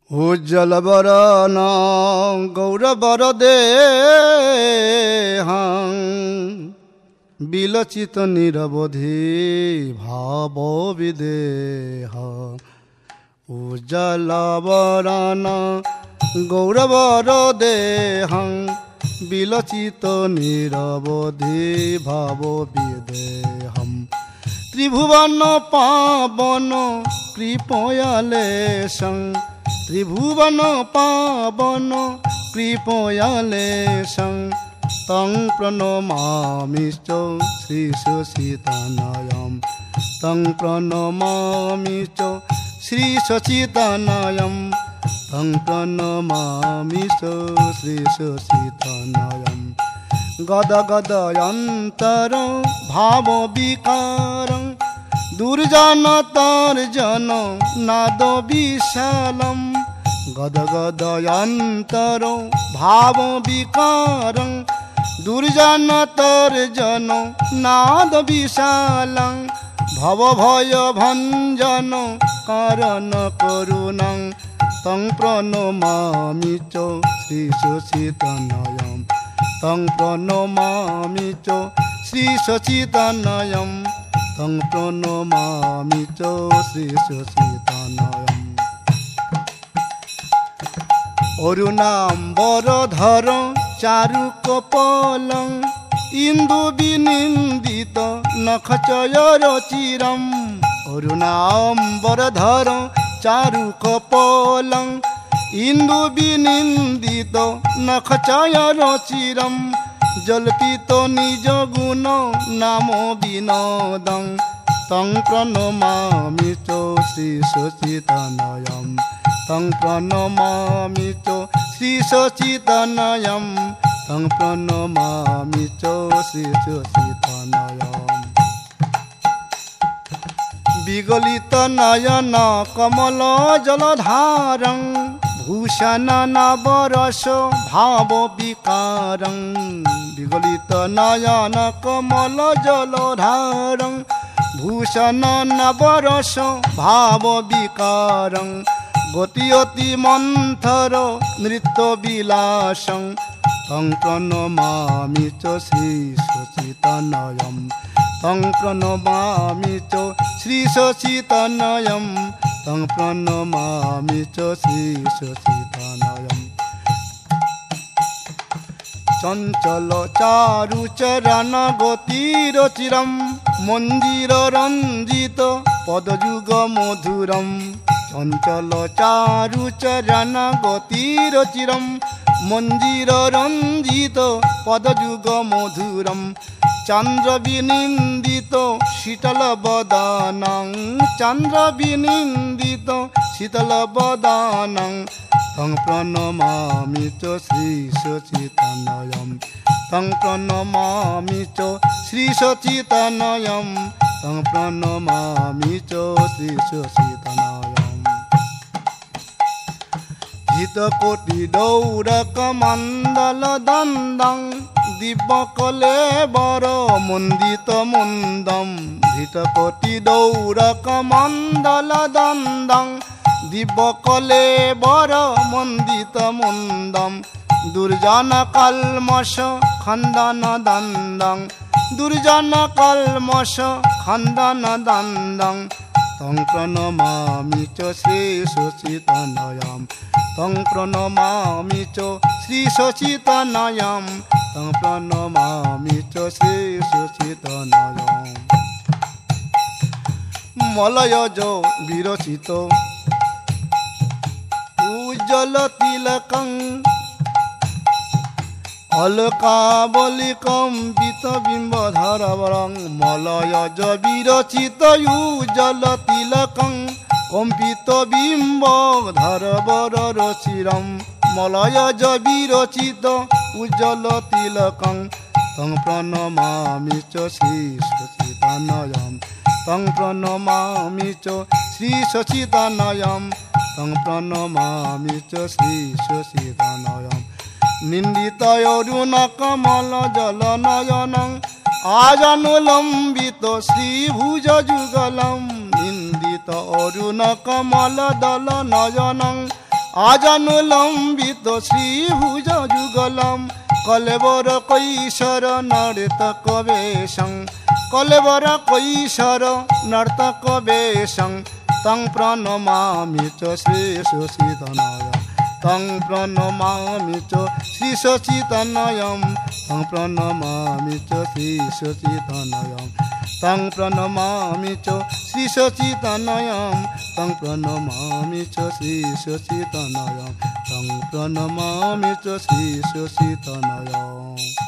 উজ্জ্বলবরণ গৌরবরদেহং বিলচিত নিরবধি ভাব বিদেহ। উজ্জ্বলবরণ গৌরবরদেহং বিলচিত নিরবধি ভাব বিদেহম। ত্রিভুবন পাবন কৃপয়ালেশং ত্রিভুবন পাবন কৃপয়ালেশং তং প্রণমামি চ শ্রীসচিতানয়ং তং প্রণমামি চ শ্রীসচিতানয়ং তং প্রণমামি চ শ্রীসচিতানয়ং। গদগদয়ন্তর ভাব বিকারং দুর্জনতর্জন নাদ বিশালম। গদগদয়ন্তর ভাব বিকারং দুর্জনতর্জন নাদ বিশালং। ভবভয় ভঞ্জন কারণ করুণং তং প্রণমামি চ শ্রীসচিতানয়ং তং প্রণমামি চ শ্রীসচিতানয়ং তং প্রণমামি চ শ্রীসচিতানয়ং। অরুণাম্বরধর চারুকপলং ইন্দু বিনিন্দিত নখচয়রচিরম। অরুণাম্বরধর চারুকপলং ইন্দু বিনিন্দিত নখচয়রচিরম। জল্পিত নিজ গুণ নাম বিনোদং তং প্রণমামি চ শ্রীসচিতানয়ং তং প্রণমামি চ শ্রীসচিতানয়ং তং প্রণমামি চ শ্রীসচিতানয়ং। বিগলিত নয়ন কমল জলধারং ভূষণানবরস ভাব বিকারং। বিগলিত নয়ন কমল জলধারং ভূষণানবরস ভাব বিকারং। গতি অতি মন্থর নৃত্য বিলাসং তং প্রণমামি চ শ্রীসচিতানয়ং তং প্রণমামি চ শ্রীসচিতানয়ং তং প্রণমামি চ শ্রীসচিতানয়ং। চঞ্চল চারুচরণ গতিরচিরম মঞ্জির রঞ্জিত পদযুগ মধুরম। চঞ্চল চারুচরণ গতিরচিরম মঞ্জির রঞ্জিত পদযুগ মধুরম। চন্দ্র বিনিন্দিত শীতল বদনং চন্দ্র বিনিন্দিত শীতল বদনং তং প্রণমামি চ শ্রীসচিতানয়ং তং প্রণমামি চ শ্রীসচিতানয়ং তং প্রণমামি চ শ্রীসচিতানয়ং। হিতকোটি দৌরক মণ্ডল দন্দং দিব্যকলে বর মন্দিত মুন্দম। হিতকোটি দৌরক মণ্ডল দন্দং দিব্যকলে বর মন্দিত মুন্দম। দুর্জন কলমশ খন্দন দন্দং দুর্জন কলমশ খন্দন দন্দং তং প্রণমামি চ শ্রীসচিতানয়ং তং প্রণমামি চ শ্রীসচিতানয়ং তং প্রণমামি চ শ্রীসচিতানয়ং। মলয়জ বিরচিত উজ্জ্বল তিলকং অলকাবলিকম্পিত বিম্বধরবরং। মলয়জ বিরচিত উজ্জ্বল তিলকং কম্পিত বিম্বধরবর রচিরম। মলয়জ বিরচিত উজ্জ্বল তিলকং তং প্রণমামি চ শ্রীসচিতানয়ং তং প্রণমামি চ শ্রীসচিতানয়ং তং প্রণমামি চ শ্রীসচিতানয়ং। নিন্দিত অরুণ কমল জল নয়নং আজানুলম্বিত শ্রীভুজ যুগলম। নিন্দিত অরুণ কমল দল নয়নং আজানুলম্বিত শ্রীভুজ যুগলম কলেবর কৈশোর নর্তক বেশং কলেবর কৈশোর নর্তক বেশং তং প্রণমামি চ শ্রী শশীতনয় তং প্রণমামি চ শ্রী শশীতনয়ম তং প্রণমামি চ শ্রী শশীতনয়ম তং প্রণমামি চ শ্রী শশীতনয়ম তং প্রণমামি চ শ্রী শশীতনয়ম তং প্রণমামি চ শ্রী শশীতনয়ম।